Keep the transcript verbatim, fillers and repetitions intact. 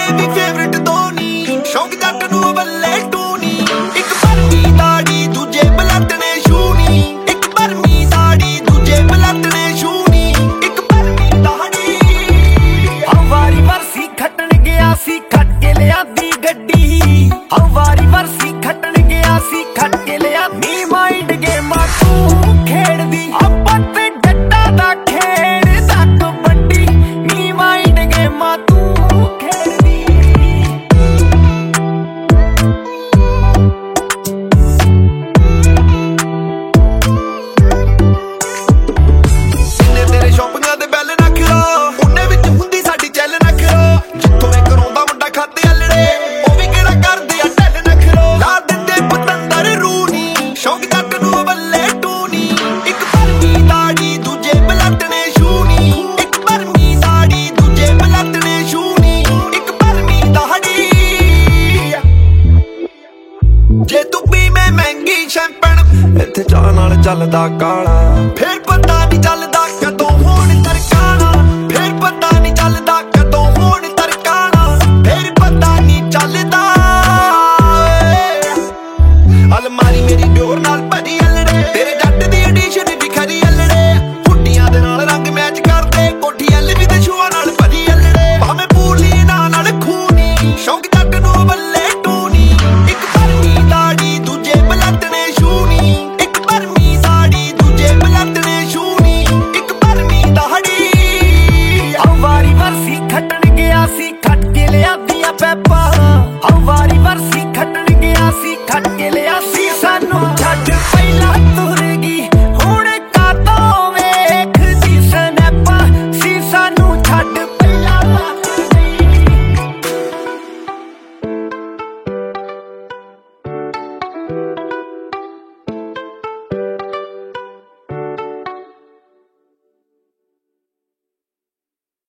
ਦੇ ਵੀ ਫੇਵਰਿਟ ਧੋਨੀ, ਸ਼ੌਂਕ ਜੱਟ ਨੂੰ ਬੱਲੇ ਟੂਨੀ। ਇੱਕ ਭਰਮੀ ਦਾੜੀ ਦੂਜੇ ਬਲੱਟਣੇ ਛੂਣੀ, ਇੱਕ ਭਰਮੀ ਦਾੜੀ ਦੂਜੇ ਬਲੱਟਣੇ ਛੂਣੀ, ਇੱਕ ਭਰਮੀ ਦਾੜੀ। ਹਰ ਵਾਰੀ ਵਰਸੀ ਖੱਟਣ ਗਿਆ ਸੀ ਖੱਟ ਕੇ ਲਿਆਂਦੀ ਗੱਡੀ, ਹਰ ਵਾਰੀ ਵਰਸੀ ਖੱਟਣ ਗਿਆ ਸੀ ਖੱਟ ਕੇ ਲਿਆਂਦੀ। ਮਾਈਂਡ ਗੇਮਾਂ ਤੂੰ ਖੇਡਦੀ ਆਪਾਂ ਤੇ ਜੱਟਾਂ ਦਾ ਖੇਡ ਦਾ ਕਬੱਡੀ, ਨੀ ਮਾਈਂਡ ਗੇਮਾਂ ਤੂੰ ਖੇਡਦੀ। ਜਿੰਨੇ ਤੇਰੇ ਸ਼ੌਪਿੰਗਾਂ ਦੇ ਬੈਲ ਰੱਖ ਲੋ, ਉਹਨੇ ਵਿੱਚ ਹੁੰਦੀ ਸਾਡੀ ਚੱਲ ਨਖਰੋ। ਜਿੱਥੋਂ ਇਹ ਕਰਾਉਂਦਾ ਮੁੰਡਾ ਖਾਤੇ ਅਲੜੇ, ਉਹ ਵੀ ਕਿਹੜਾ ਕਰਦੇ ਆ ਢੱਲ ਨਖਰੋ। ਲਾ ਦਿੰਦੇ ਪਤੰਦਰ ਰੂਣੀ, ਸ਼ੌਂਕ ਜੱਟ ਨੂੰ ਬੱਲੇ ਟੂਣੀ। ਇੱਕ ਭਰਮੀ ਦਾੜੀ ਦੂਜੇ ਬਲੱਟਣੇ ਛੂਣੀ, ਇੱਕ ਭਰਮੀ ਦਾੜੀ ਦੂਜੇ ਬਲੱਟਣੇ ਛੂਣੀ, ਇੱਕ ਭਰਮੀ ਦਾੜੀ। ਜੇ ਤੂੰ ਪੀਵੇਂ ਮਹਿੰਗੀ ਸ਼ੈਂਪਣ, ਇੱਥੇ ਚਾਹ ਨਾਲ ਚੱਲਦਾ ਕਾਲਾ, ਫੇਰ ਪਤਾ ਨਹੀਂ ਚੱਲਦਾ ਕਦੋਂ ਹੋਣ ਤਰਕਾਣਾ, ਫੇਰ ਪਤਾ ਨਹੀਂ ਚੱਲਦਾ ਕਦੋਂ ਹੋਣ ਤਰਕਾਣਾ, ਫੇਰ ਪਤਾ ਨਹੀਂ ਚੱਲਦਾ। ਅਲਮਾਰੀ ਮੇਰੀ ਡੋਰ ਨਾਲ ਭਰੀ ਅਲੜੇ, ਤੇਰੇ ਜੱਟ ਦੀ ਐਡੀਸ਼ਨ ਵੀ ਖਰੀ ਅਲੜੇ। ਫੁੱਟੀਆਂ ਦੇ ਨਾਲ ਰੰਗ ਮੈਚ ਕਰਦੇ, ਕੋਠੀ ਐਲ ਵੀ ਤੇ ਛੂਆ ਨਾਲ ਭਰੀ ਅਲੜੇ। ਭਾਵੇਂ ਪੂਲੀ ਨਾਲ ਖੂਨੀ, ਸ਼ੌਂਕ ਜੱਟ ਨੂੰ ਬੱਲੇ ਟੂਣੀ। ਇੱਕ ਭਰਮੀ ਦਾੜੀ ਦੂਜੇ ਬਲੱਟਣੇ ਛੂਣੀ, ਇੱਕ ਭਰਮੀ ਦਾੜੀ ਦੂਜੇ ਬਲੱਟਣੇ ਛੂਣੀ, ਇੱਕ ਭਰਮੀ ਦਾੜੀ। ਹਰ ਵਾਰੀ ਵਰਸੀ ਖੱਟਣ ਗਿਆ ਸੀ ਖੱਟ ਕੇ ਲਿਆਂਦੀਆਂ ਪੈਪਾਂ, ਹਰ ਵਾਰੀ ਵਰਸੀ